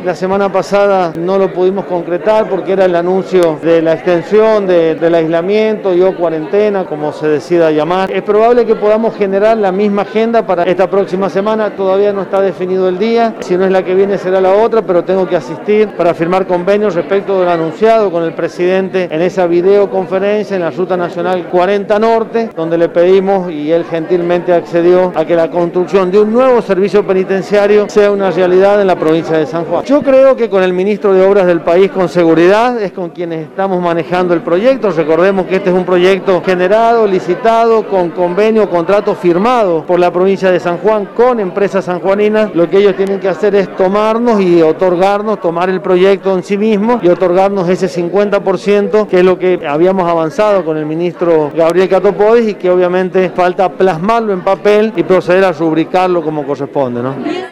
La semana pasada no lo pudimos concretar porque era el anuncio de la extensión del aislamiento y o cuarentena, como se decida llamar. Es probable que podamos generar la misma agenda para esta próxima semana, todavía no está definido el día, si no es la que viene será la otra, pero tengo que asistir para firmar convenios respecto del anunciado con el presidente en esa videoconferencia en la Ruta Nacional 40 Norte, donde le pedimos y él gentilmente accedió a que la construcción de un nuevo servicio penitenciario sea una realidad en la provincia de San Juan. Yo creo que con el ministro de Obras del país, con seguridad, es con quienes estamos manejando el proyecto. Recordemos que este es un proyecto generado, licitado, con convenio, contrato firmado por la provincia de San Juan con empresas sanjuaninas. Lo que ellos tienen que hacer es tomarnos y otorgarnos, tomar el proyecto en sí mismo y otorgarnos ese 50%, que es lo que habíamos avanzado con el ministro Gabriel Catopodis y que obviamente falta plasmarlo en papel y proceder a rubricarlo como corresponde, ¿no?